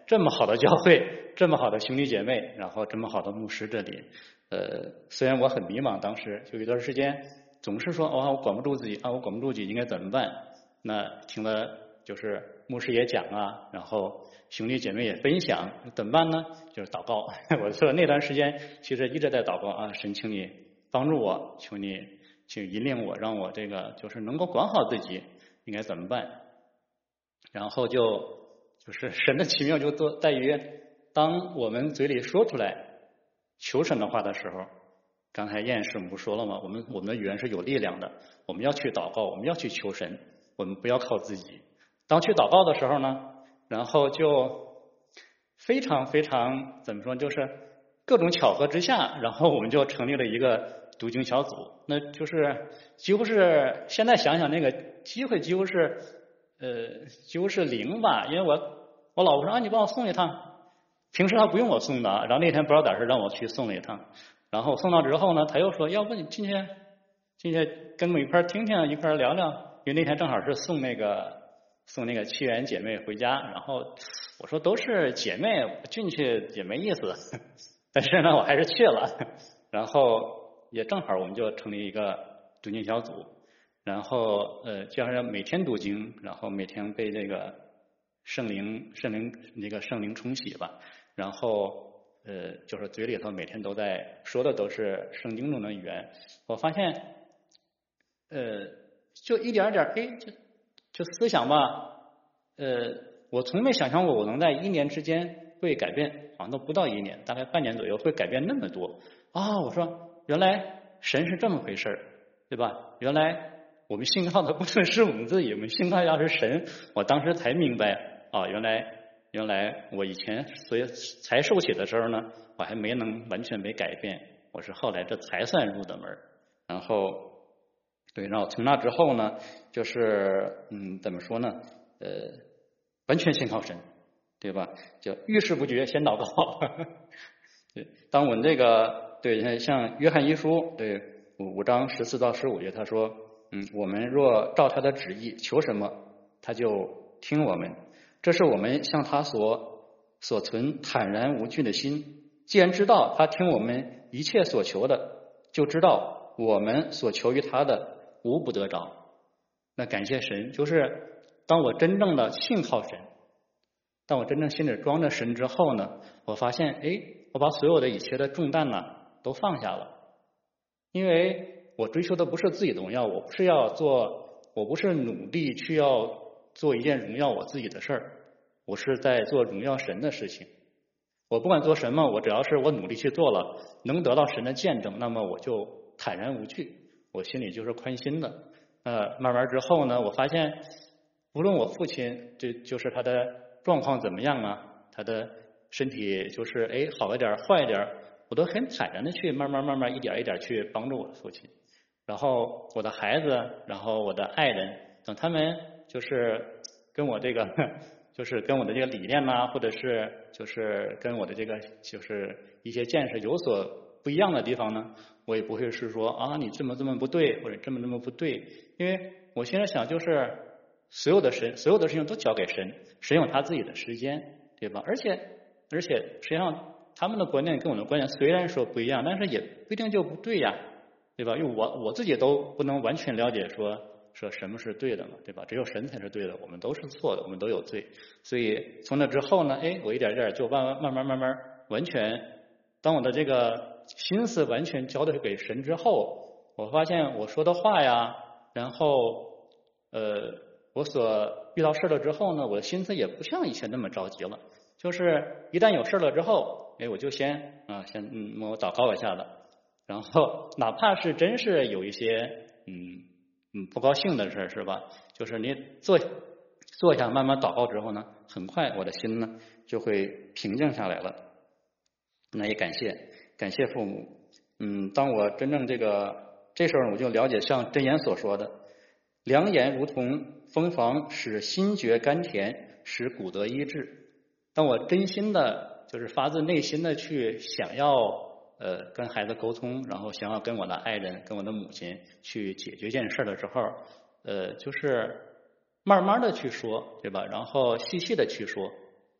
这么好的教会，这么好的兄弟姐妹，然后这么好的牧师这里，呃，虽然我很迷茫，当时就有一段时间总是说哦，我管不住自己啊，我管不住自己应该怎么办？那听了就是牧师也讲啊，然后兄弟姐妹也分享，怎么办呢？就是祷告。我说那段时间其实一直在祷告啊，神，请你帮助我，求你去引领我，让我这个就是能够管好自己，应该怎么办？然后就就是神的奇妙就多在于，当我们嘴里说出来求神的话的时候，刚才燕师母说了嘛，我们我们的语言是有力量的，我们要去祷告，我们要去求神，我们不要靠自己。当去祷告的时候呢，然后就非常非常怎么说，就是各种巧合之下，然后我们就成立了一个读经小组。那就是几乎是现在想想那个机会几乎是呃几乎是零吧，因为我我老婆说啊，你帮我送一趟，平时他不用我送的，然后那天不知道咋事让我去送了一趟，然后送到之后呢，他又说要不你进去进去跟我们一块听听，一块聊聊，因为那天正好是送那个送那个七元姐妹回家，然后我说都是姐妹，进去也没意思，但是呢我还是去了，然后也正好我们就成立一个读经小组，然后呃就是每天读经，然后每天被这个圣灵圣灵那个圣灵冲洗吧，然后呃就是嘴里头每天都在说的都是圣经中的语言，我发现呃就一点点哎就就思想吧，呃我从没想象过我能在一年之间会改变，好像都不到一年，大概半年左右会改变那么多啊！我说原来神是这么回事，对吧？原来我们信靠的不是我们自己，我们信靠的是神。我当时才明白啊，原来原来我以前所以才受洗的时候呢，我还没能完全没改变，我是后来这才算入的门。然后对，然后从那之后呢，就是嗯，怎么说呢？呃，完全信靠神，对吧？就遇事不决，先祷告。对，当我们这个对像约翰一书对五五章十四到十五节，他说，嗯，我们若照他的旨意求什么，他就听我们。这是我们向他所所存坦然无惧的心。既然知道他听我们一切所求的，就知道我们所求于他的无不得着。那感谢神，就是当我真正的信靠神，当我真正心里装着神之后呢，我发现，哎，我把所有的一切的重担呢都放下了，因为我追求的不是自己的荣耀，我不是要做，我不是努力去要做一件荣耀我自己的事儿，我是在做荣耀神的事情。我不管做什么，我只要是我努力去做了，能得到神的见证，那么我就坦然无惧，我心里就是宽心的。呃，慢慢之后呢，我发现，无论我父亲就就是他的状况怎么样啊，他的身体就是哎好一点坏一点，我都很坦然的去慢慢慢慢一点一点去帮助我的父亲。然后我的孩子，然后我的爱人，等他们就是跟我这个就是跟我的这个理念呐、啊，或者是就是跟我的这个就是一些见识有所不一样的地方呢，我也不会是说啊你这么这么不对，或者这么这么不对，因为我现在想就是所有的神所有的事情都交给神，神有他自己的时间，对吧？而且而且实际上他们的观念跟我的观念虽然说不一样，但是也不一定就不对呀，对吧？因为我我自己都不能完全了解说说什么是对的嘛，对吧？只有神才是对的，我们都是错的，我们都有罪。所以从那之后呢，哎，我一点点就慢慢慢慢慢慢完全，当我的这个心思完全交的给神之后，我发现我说的话呀，然后呃，我所遇到事了之后呢，我的心思也不像以前那么着急了。就是一旦有事了之后，哎，我就先啊先嗯我祷告一下子，然后哪怕是真是有一些嗯。嗯，不高兴的事是吧？就是你坐坐下，慢慢祷告之后呢，很快我的心呢就会平静下来了。那也感谢感谢父母。嗯，当我真正这个这时候我就了解，像箴言所说的，良言如同蜂房，使心觉甘甜，使骨骼医治。当我真心的，就是发自内心的去想要。呃，跟孩子沟通，然后想要跟我的爱人、跟我的母亲去解决这件事的时候，呃，就是慢慢的去说，对吧？然后细细的去说，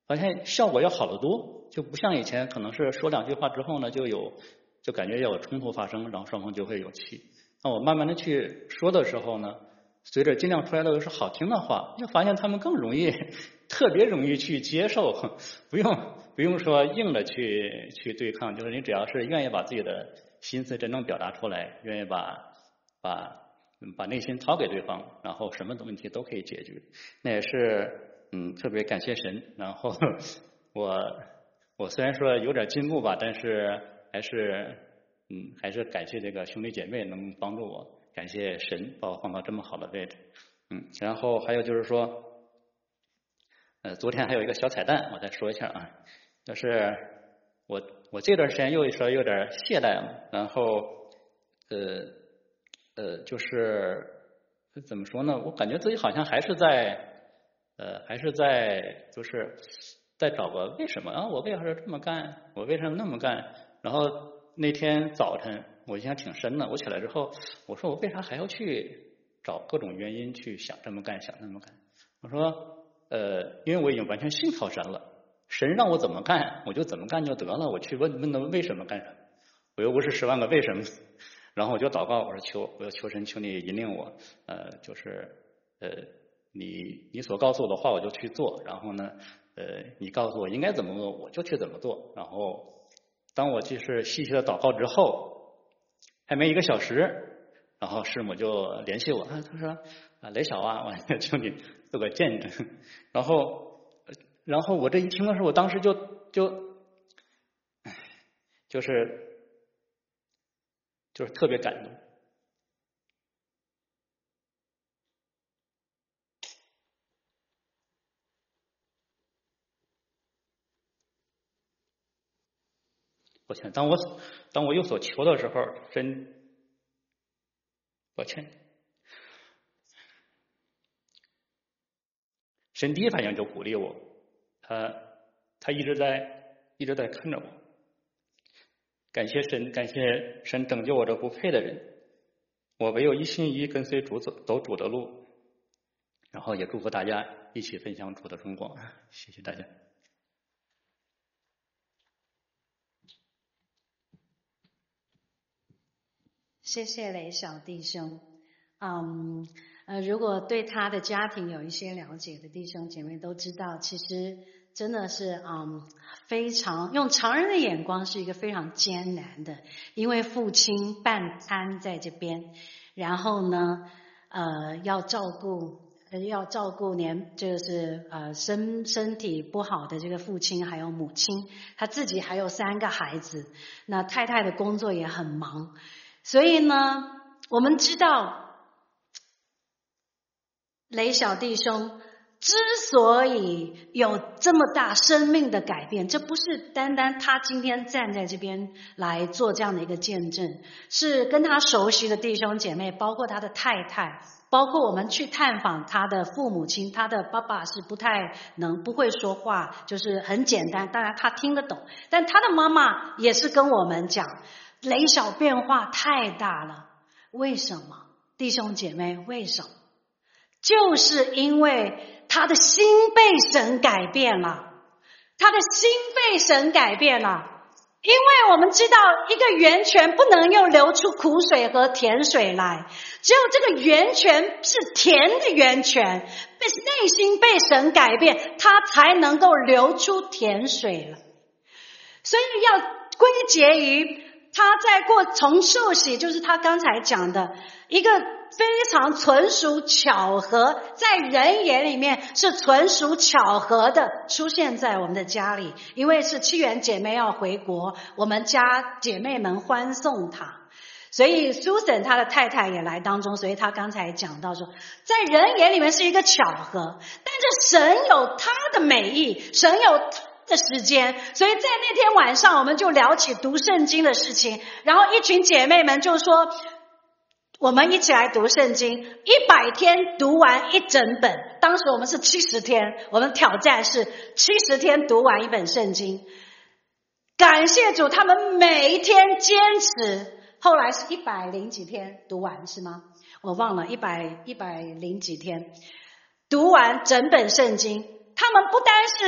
发现效果要好得多，就不像以前可能是说两句话之后呢，就有就感觉要有冲突发生，然后双方就会有气。那我慢慢的去说的时候呢，随着尽量出来的都是好听的话，就发现他们更容易，特别容易去接受，不用不用说硬的去去对抗，就是你只要是愿意把自己的心思真正表达出来，愿意把把把内心掏给对方，然后什么问题都可以解决。那也是嗯特别感谢神。然后我我虽然说有点进步吧，但是还是嗯还是感谢这个兄弟姐妹能帮助我，感谢神把我放到这么好的位置。嗯，然后还有就是说，呃，昨天还有一个小彩蛋，我再说一下啊，就是我我这段时间又说有点懈怠了，然后呃呃，就是怎么说呢？我感觉自己好像还是在呃还是在就是在找个为什么啊？我为啥是这么干？我为什么那么干？然后那天早晨我印象挺深的，我起来之后，我说我为啥还要去找各种原因去想这么干想那么干？我说呃，因为我已经完全信靠神了，神让我怎么干我就怎么干就得了，我去问问他为什么干什么，我又不是十万个为什么。然后我就祷告，我说求我要求神，求你引领我，呃，就是呃你你所告诉我的话我就去做，然后呢呃你告诉我应该怎么做我就去怎么做。然后当我就是细细的祷告之后，还没一个小时，然后师母就联系我，啊，他说啊雷小啊，我求你做个见证。然后然后我这一听的时候，我当时就就就是就是特别感动。抱歉，当我当我有所求的时候，真抱歉，神第一反应就鼓励我，他他一直在一直在看着我。感谢神，感谢神拯救我这不配的人，我唯有一心一意跟随主走走主的路。然后也祝福大家一起分享主的荣光，谢谢大家。 谢谢雷小弟兄。嗯呃，如果对他的家庭有一些了解的弟兄姐妹都知道，其实真的是嗯非常用常人的眼光是一个非常艰难的，因为父亲半瘫在这边，然后呢呃要照顾要照顾年就是呃身身体不好的这个父亲还有母亲，他自己还有三个孩子，那太太的工作也很忙，所以呢我们知道雷小弟兄之所以有这么大生命的改变，这不是单单他今天站在这边来做这样的一个见证，是跟他熟悉的弟兄姐妹，包括他的太太，包括我们去探访他的父母亲，他的爸爸是不太能不会说话，就是很简单，当然他听得懂，但他的妈妈也是跟我们讲，雷小变化太大了。为什么？弟兄姐妹，为什么？就是因为他的心被神改变了，他的心被神改变了。因为我们知道一个源泉不能又流出苦水和甜水来，只有这个源泉是甜的源泉，被内心被神改变，它才能够流出甜水了。所以要归结于他在过从受洗，就是他刚才讲的一个非常纯属巧合，在人眼里面是纯属巧合的出现在我们的家里，因为是七元姐妹要回国，我们家姐妹们欢送她，所以 Susan 她的太太也来当中，所以她刚才讲到说在人眼里面是一个巧合，但是神有他的美意，神有他的时间，所以在那天晚上我们就聊起读圣经的事情，然后一群姐妹们就说我们一起来读圣经，一百天读完一整本，当时我们是七十天，我们挑战是七十天读完一本圣经。感谢主，他们每一天坚持，后来是一百零几天读完是吗？我忘了，一百一百零几天读完整本圣经。他们不单是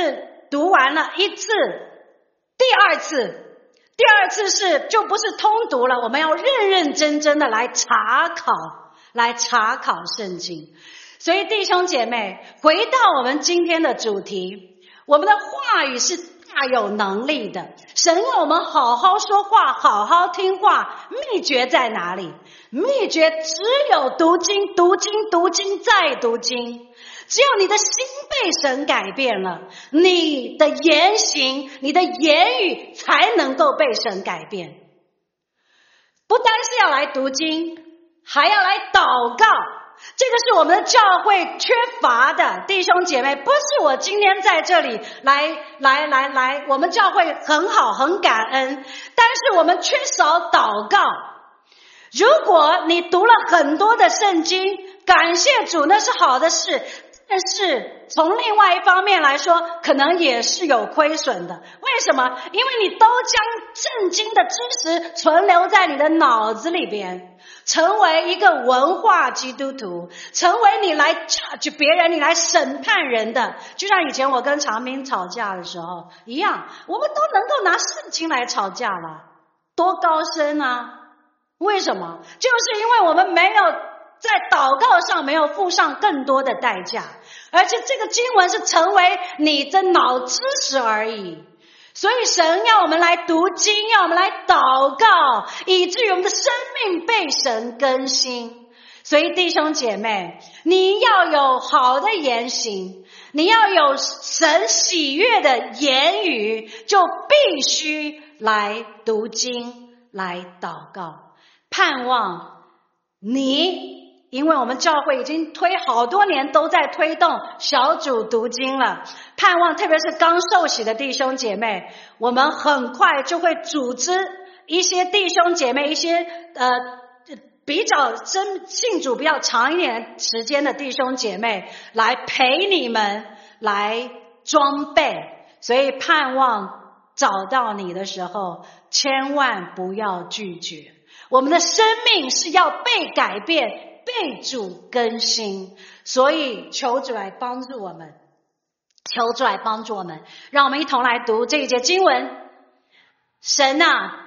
读完了一次，第二次，第二次是就不是通读了，我们要认认真真的来查考，来查考圣经。所以弟兄姐妹，回到我们今天的主题，我们的话语是大有能力的，神要我们好好说话，好好听话。秘诀在哪里？秘诀只有读经，读经，读经，再读经。只有你的心被神改变了，你的言行，你的言语才能够被神改变。不单是要来读经，还要来祷告。这个是我们的教会缺乏的，弟兄姐妹，不是我今天在这里来来来来，我们教会很好，很感恩，但是我们缺少祷告。如果你读了很多的圣经，感谢主，那是好的事，但是从另外一方面来说，可能也是有亏损的。为什么？因为你都将圣经的知识存留在你的脑子里边，成为一个文化基督徒，成为你来 judge 别人，你来审判人的。就像以前我跟长明吵架的时候一样，我们都能够拿圣经来吵架了，多高深啊！为什么？就是因为我们没有在祷告上没有付上更多的代价，而且这个经文是成为你的脑知识而已。所以神要我们来读经，要我们来祷告，以至于我们的生命被神更新。所以弟兄姐妹，你要有好的言行，你要有神喜悦的言语，就必须来读经，来祷告。盼望你，因为我们教会已经推好多年都在推动小组读经了，盼望特别是刚受洗的弟兄姐妹，我们很快就会组织一些弟兄姐妹，一些呃比较真信主比较长一点时间的弟兄姐妹来陪你们来装备。所以盼望找到你的时候，千万不要拒绝。我们的生命是要被改变，被主更新，所以求主来帮助我们，求主来帮助我们。让我们一同来读这一节经文。神啊，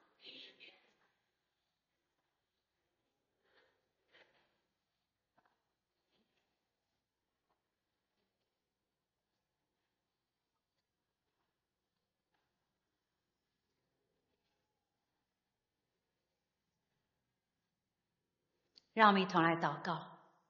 让我们一同来祷告。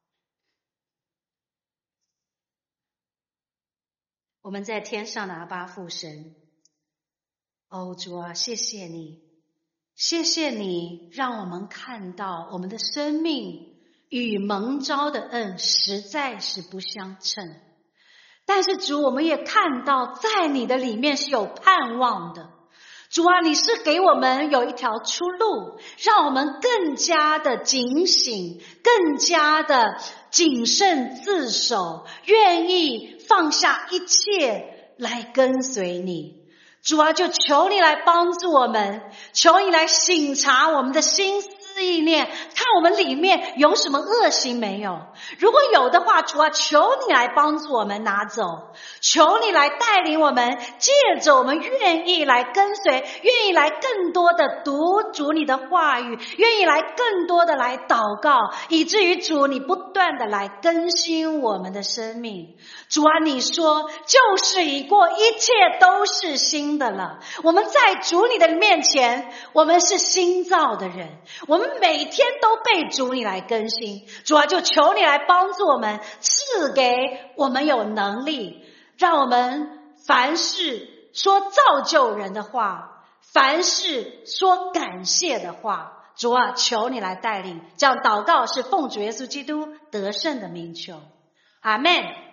我们在天上的阿爸父神，哦主啊，谢谢你，谢谢你让我们看到我们的生命与蒙召的恩实在是不相称，但是主，我们也看到在你的里面是有盼望的。主啊，你是给我们有一条出路，让我们更加的警醒，更加的谨慎自守，愿意放下一切来跟随你。主啊，就求你来帮助我们，求你来省察我们的心思意念，看我们里面有什么恶行没有。如果有的话，主啊，求你来帮助我们拿走，求你来带领我们，借着我们愿意来跟随，愿意来更多的读主你的话语，愿意来更多的来祷告，以至于主你不断的来更新我们的生命。主啊，你说旧事已过，一切都是新的了。我们在主你的面前，我们是新造的人，我们每天都被主你来更新。主啊，就求你来帮助我们，赐给我们有能力，让我们凡事说造就人的话，凡事说感谢的话。主啊，求你来带领，这样祷告是奉主耶稣基督得胜的名求，阿们。